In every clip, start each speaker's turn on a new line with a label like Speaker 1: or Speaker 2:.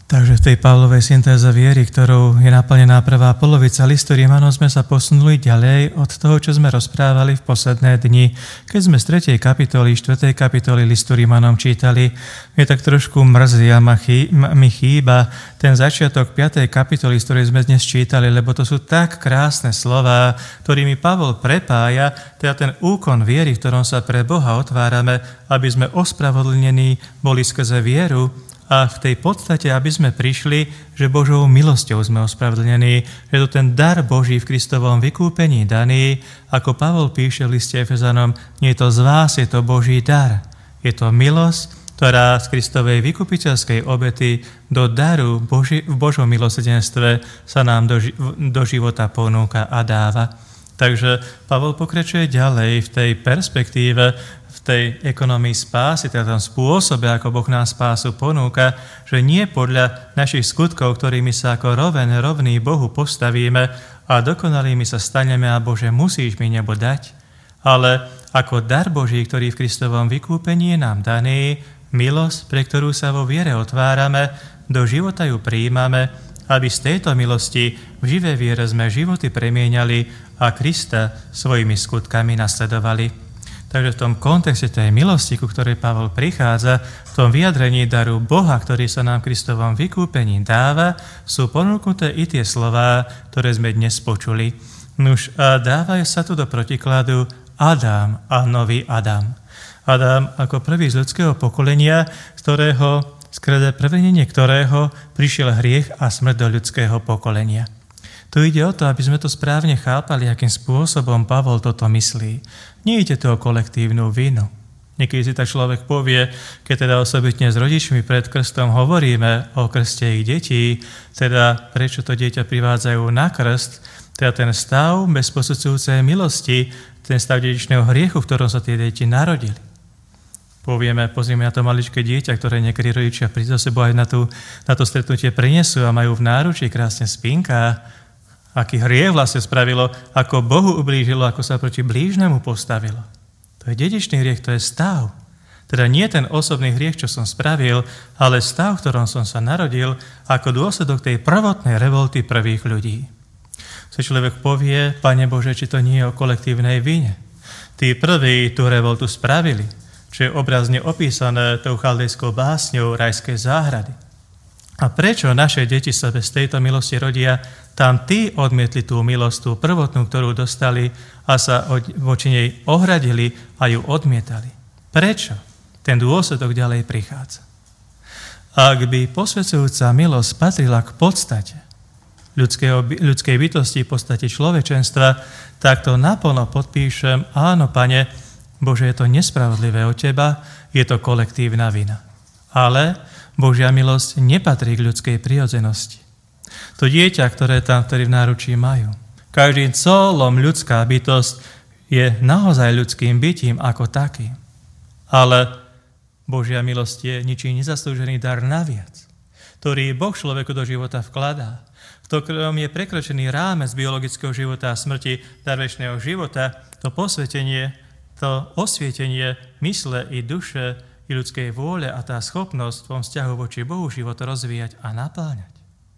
Speaker 1: Takže v tej Pavlovej syntéze viery, ktorou je naplnená prvá polovica listu Rímanom, sme sa posunuli ďalej od toho, čo sme rozprávali v posledné dni. Keď sme z 3. kapitoly, 4. kapitoly listu Rímanom čítali, je tak trošku mrzí a mi chýba ten začiatok 5. kapitoly, z ktorej sme dnes čítali, lebo to sú tak krásne slová, ktorými Pavol prepája, teda ten úkon viery, v ktorom sa pre Boha otvárame, aby sme ospravedlnení boli skrze vieru, a v tej podstate, aby sme prišli, že Božou milosťou sme ospravedlnení, že to ten dar Boží v Kristovom vykúpení daný, ako Pavol píše v liste Efezanom, nie je to z vás, je to Boží dar. Je to milosť, ktorá z Kristovej vykupiteľskej obety do daru v Božom milosrdenstve sa nám do života ponúka a dáva. Takže Pavol pokračuje ďalej v tej perspektíve, v tej ekonomii spásy, teda tom spôsobe, ako Boh nám spásu ponúka, že nie podľa našich skutkov, ktorými sa ako rovný Bohu postavíme a dokonalými sa staneme a Bože, musíš mi nebo dať, ale ako dar Boží, ktorý v Kristovom vykúpení je nám daný, milosť, pre ktorú sa vo viere otvárame, do života ju prijímame, aby z tejto milosti v živej viere sme životy premieňali a Krista svojimi skutkami nasledovali. Takže v tom kontexte tej milosti, ku ktorej Pavol prichádza, v tom vyjadrení daru Boha, ktorý sa nám v Kristovom vykúpení dáva, sú ponúknuté i tie slová, ktoré sme dnes počuli. Nuž a dávajú sa tu do protikladu Adam a nový Adam. Adam ako prvý z ľudského pokolenia, skrze prevenenie ktorého prišiel hriech a smrť do ľudského pokolenia. Tu ide o to, aby sme to správne chápali, akým spôsobom Pavol toto myslí. Nie ide to o kolektívnu vinu. Niekedy si tak človek povie, keď teda osobitne s rodičmi pred krstom hovoríme o krste ich detí, teda prečo to dieťa privádzajú na krst, teda ten stav bez posudzujúcej milosti, ten stav dedičného hriechu, v ktorom sa tie deti narodili. Pozrieme na to maličké dieťa, ktoré niekedy rodičia prídu za sebou aj na to stretnutie prinesú a majú v náručí krásne spinká, aký hriech vlastne spravilo, ako Bohu ublížilo, ako sa proti blížnemu postavilo. To je dedičný hriech, to je stav. Teda nie ten osobný hriech, čo som spravil, ale stav, v ktorom som sa narodil, ako dôsledok tej prvotnej revolty prvých ľudí. Si človek povie, Pane Bože, či to nie je o kolektívnej vine. Tí prví tú revoltu spravili, čo je obrazne opísané tou chaldejskou básňou rajskej záhrady. A prečo naše deti sa bez tejto milosti rodia? Tam tí odmietli tú milosť, tú prvotnú, ktorú dostali a sa voči nej ohradili a ju odmietali. Prečo? Ten dôsledok ďalej prichádza. Ak by posvedzujúca milosť patrila k podstate ľudskej bytosti, v podstate človečenstva, tak to naplno podpíšem, áno, Pane, Bože, je to nespravodlivé od Teba, je to kolektívna vina. Ale Božia milosť nepatrí k ľudskej prirodzenosti. To dieťa, ktoré v náručí majú. Každým celom ľudská bytosť je naozaj ľudským bytím ako taký. Ale Božia milosť je ničím nezaslúžený dar naviac, ktorý Boh človeku do života vkladá. V ktorom je prekročený rámec biologického života a smrti, dar večného života, to posvetenie, to osvietenie mysle i duše i ľudskej vôle a tá schopnosť v tom vzťahu voči Bohu život rozvíjať a napáňať.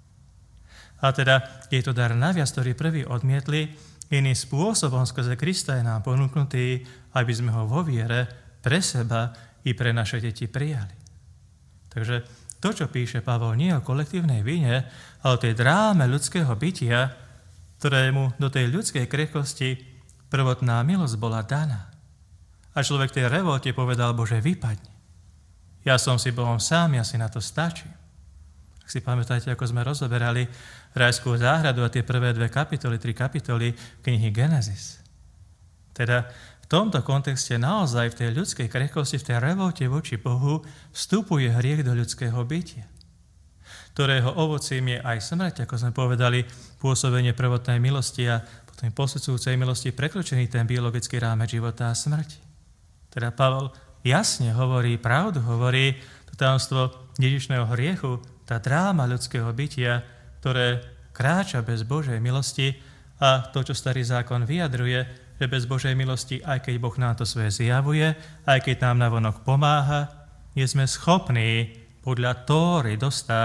Speaker 1: A teda je to dar naviac, ktorý prvý odmietli, iným spôsobom skrze Krista je nám ponúknutý, aby sme ho vo viere pre seba i pre naše deti prijali. Takže to, čo píše Pavol, nie o kolektívnej vine, ale o tej dráme ľudského bytia, ktorému do tej ľudskej krehkosti prvotná milosť bola daná. A človek tej revolte povedal, Bože, vypadni. Ja som si Bohom sám, ja si na to stačím. Ak si pamätáte, ako sme rozoberali rajskú záhradu a tie prvé 3 kapitoly knihy Genesis. Teda v tomto kontexte naozaj v tej ľudskej krehkosti, v tej revolte voči Bohu vstupuje hriech do ľudského bytia, ktorého ovocím je aj smrť, ako sme povedali, pôsobenie prvotnej milosti a potom posvedzujúcej milosti prekročený ten biologický rámec života a smrti. Teda Pavol jasne hovorí, pravdu hovorí, to tajomstvo dedičného hriechu, tá dráma ľudského bytia, ktoré kráča bez Božej milosti a to, čo starý zákon vyjadruje, že bez Božej milosti, aj keď Boh nám to svoje zjavuje, aj keď nám navonok pomáha, nie sme schopní podľa Tóry dostať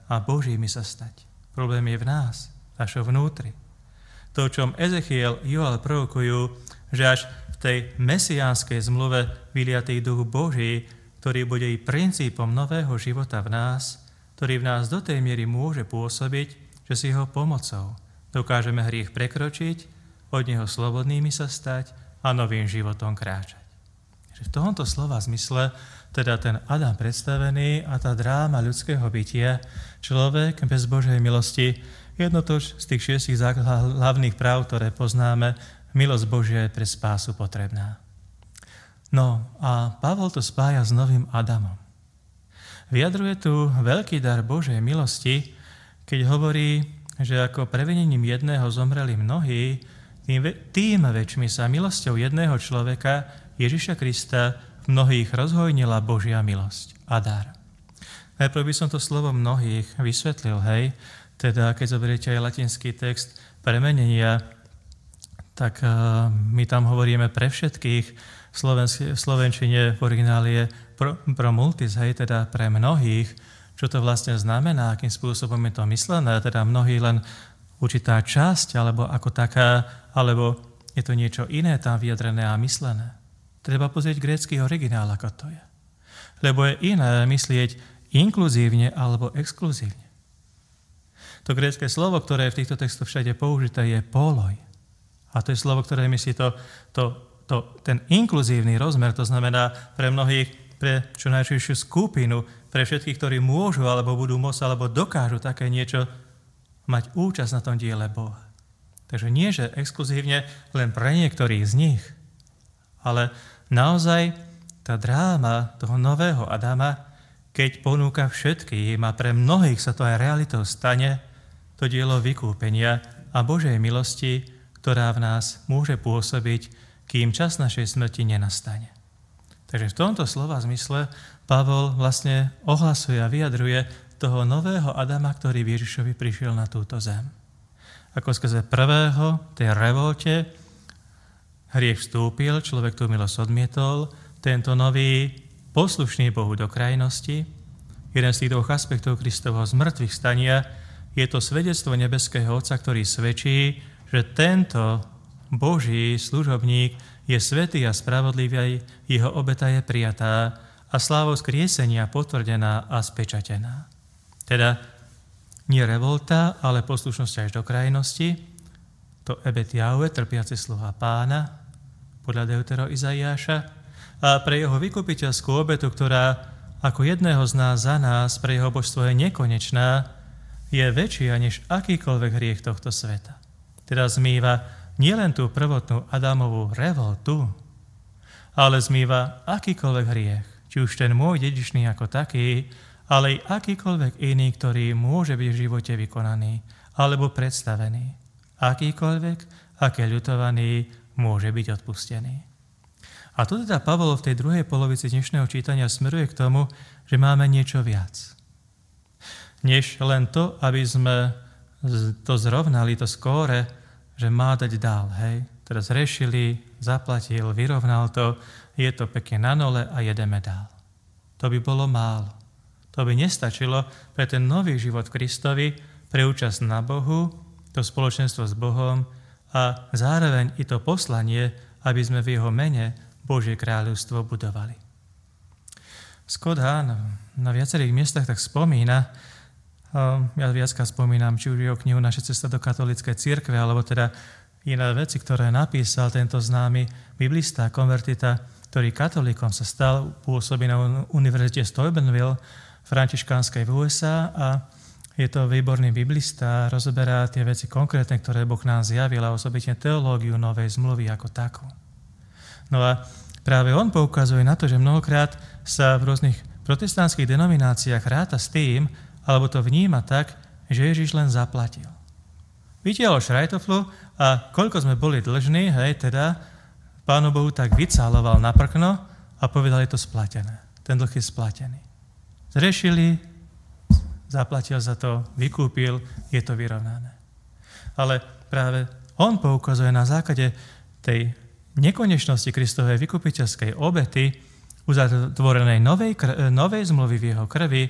Speaker 1: a Božími sa stať. Problém je v nás, v našom vnútri. To, o čom Ezechiel, Joel prorokujú, že až v tej mesiánskej zmluve vyliatý duch Boží, ktorý bude i princípom nového života v nás, ktorý v nás do tej miery môže pôsobiť, že s jeho pomocou dokážeme hriech prekročiť, od neho slobodnými sa stať a novým životom kráčať. V tomto slova zmysle teda ten Adam predstavený a tá dráma ľudského bytia, človek bez Božej milosti, jedno to z tých 6 hlavných práv, ktoré poznáme, milosť Božia je pre spásu potrebná. No a Pavol to spája s novým Adamom. Vyjadruje tu veľký dar Božej milosti, keď hovorí, že ako previnením jedného zomreli mnohí, tým väčšmi sa milosťou jedného človeka, Ježiša Krista, v mnohých rozhojnila Božia milosť a dar. Najprv by som to slovo mnohých vysvetlil, hej, teda keď zoberiete aj latinský text premenenia, tak my tam hovoríme pre všetkých, v slovenčine v origináli je pro multis, hej, teda pre mnohých, čo to vlastne znamená, akým spôsobom je to myslené, teda mnohí len určitá časť, alebo ako taká, alebo je to niečo iné tam vyjadrené a myslené. Treba pozrieť grécky originál, ako to je. Lebo je iné myslieť inkluzívne alebo exkluzívne. To grécke slovo, ktoré je v týchto textoch všade použité, je poloj. A to je slovo, ktoré myslí ten inkluzívny rozmer, to znamená pre mnohých, pre čo najširšiu skupinu, pre všetkých, ktorí môžu, alebo budú môcť, alebo dokážu také niečo mať účasť na tom diele Boha. Takže nie, že exkluzívne len pre niektorých z nich, ale naozaj tá dráma toho nového Adama, keď ponúka všetkým a pre mnohých sa to aj realitou stane, to dielo vykúpenia a Božej milosti, ktorá v nás môže pôsobiť, kým čas našej smrti nenastane. Takže v tomto slova zmysle Pavol vlastne ohlasuje a vyjadruje toho nového Adama, ktorý v Ježišovi prišiel na túto zem. Ako skrze prvého, tej revolte, hriech vstúpil, človek tú milosť odmietol, tento nový, poslušný Bohu do krajnosti, jeden z tých dvoch aspektov Kristovho zmrtvých stania, je to svedectvo nebeského Otca, ktorý svedčí, že tento Boží služobník je svätý a spravodlivý, jeho obeta je prijatá a slávou skriesenia potvrdená a spečatená. Teda nie revolta, ale poslušnosť až do krajnosti, to ebet Jahve, trpiace sluha Pána, podľa Deutero Izaiáša, a pre jeho vykupiteľskú obetu, ktorá ako jedného z nás za nás pre jeho božstvo je nekonečná, je väčšia než akýkoľvek hriech tohto sveta. Teda zmýva nielen tú prvotnú Adamovú revoltu, ale zmýva akýkoľvek hriech, či už ten môj dedičný ako taký, ale aj akýkoľvek iný, ktorý môže byť v živote vykonaný alebo predstavený. Akýkoľvek, aké ľutovaný, môže byť odpustený. A tu teda Pavol v tej druhej polovici dnešného čítania smeruje k tomu, že máme niečo viac. Než len to, aby sme to zrovnali, to skóre, že má dať dál, hej. Teraz zrešili, zaplatil, vyrovnal to, je to pekne na nole a jedeme dál. To by bolo málo. To by nestačilo pre ten nový život v Kristovi, pre účasť na Bohu, to spoločenstvo s Bohom a zároveň i to poslanie, aby sme v jeho mene Božie kráľovstvo budovali. Scott Hahn na viacerých miestach tak spomína, ja viackrát spomínam, či už jeho knihu Naša cesta do katolíckej cirkve, alebo teda iné veci, ktoré napísal tento známy biblista, konvertita, ktorý katolíkom sa stal, pôsobí na univerzite Steubenville, františkánskej v USA a je to výborný biblista, rozoberá tie veci konkrétne, ktoré Boh nám zjavil a osobitne teológiu novej zmluvy ako takú. No a práve on poukazuje na to, že mnohokrát sa v rôznych protestantských denomináciách ráta s tým, alebo to vníma tak, že Ježiš len zaplatil. Vytiahol šrajtoflu a koľko sme boli dlžní, hej, teda Pánu Bohu tak vycáloval na prkno a povedal, je to splatené. Ten dlh je splatený. Zrešili, zaplatil za to, vykúpil, je to vyrovnané. Ale práve on poukazuje na základe tej nekonečnosti Kristovej vykupiteľskej obety, uzatvorenej novej zmluvy v jeho krvi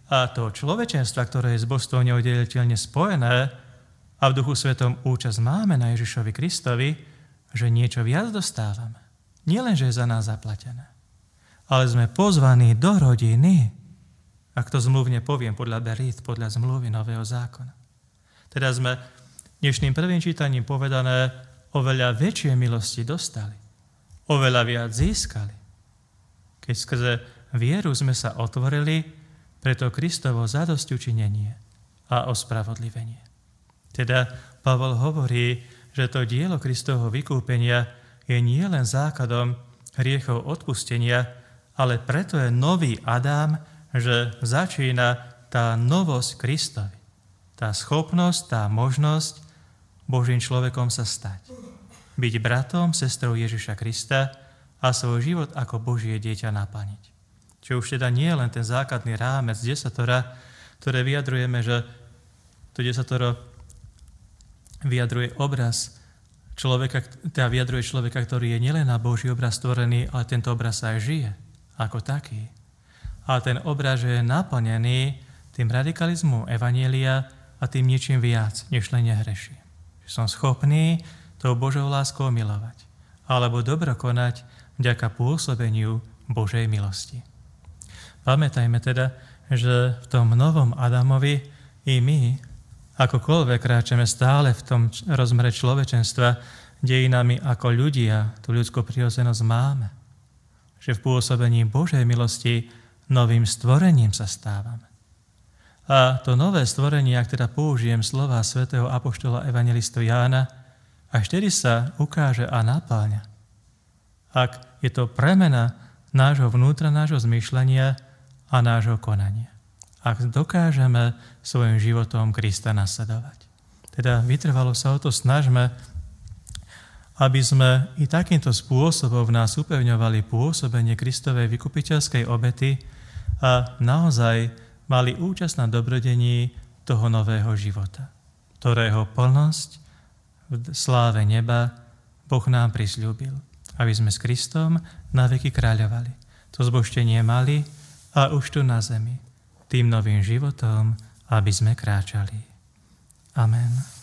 Speaker 1: a toho človečenstva, ktoré je s božstvom neoddeliteľne spojené a v Duchu Svetom účasť máme na Ježišovi Kristovi, že niečo viac dostávame. Nie len, že je za nás zaplatené, ale sme pozvaní do rodiny, ak to zmluvne poviem podľa Berít, podľa zmluvy Nového zákona. Teda sme dnešným prvým čítaním povedané, oveľa väčšie milosti dostali, oveľa viac získali. Keď skrze vieru sme sa otvorili pre to Kristovo zadosťučinenie a ospravodlivenie. Teda Pavol hovorí, že to dielo Kristovho vykúpenia je nie len základom hriechov odpustenia, ale preto je nový Adam, že začína tá novosť Kristovi. Tá schopnosť, tá možnosť Božím človekom sa stať. Byť bratom, sestrou Ježiša Krista a svoj život ako Božie dieťa naplniť. Čo už teda nie je len ten základný rámec desatora, ktoré vyjadrujeme, že to desatoro vyjadruje obraz človeka, teda vyjadruje človeka, ktorý je nielen na Boží obraz stvorený, ale tento obraz sa aj žije ako taký. A ten obraz je naplnený tým radikalizmom evanjelia a tým ničím viac, než len nehreším. Som schopný tou Božou láskou milovať alebo dobro konať vďaka pôsobeniu Božej milosti. Pamätajme teda, že v tom novom Adamovi i my, akokoľvek kráčame stále v tom rozmere človečenstva, dejinami ako ľudia, tú ľudskú prirodzenosť máme. Že v pôsobení Božej milosti novým stvorením sa stávame. A to nové stvorenie, ak teda použijem slova svätého apoštola evangelistu Jána, až vtedy sa ukáže a napáľa. Ak je to premena nášho vnútra, nášho zmýšľania a nášho konania. Ak dokážeme svojim životom Krista nasledovať. Teda vytrvalo sa o to snažme, aby sme i takýmto spôsobom v nás upevňovali pôsobenie Kristovej vykupiteľskej obety a naozaj mali účasť na dobrodení toho nového života, ktorého plnosť v sláve neba Boh nám prisľúbil, aby sme s Kristom na veky kráľovali. To zbožtenie mali a už tu na zemi, tým novým životom, aby sme kráčali. Amen.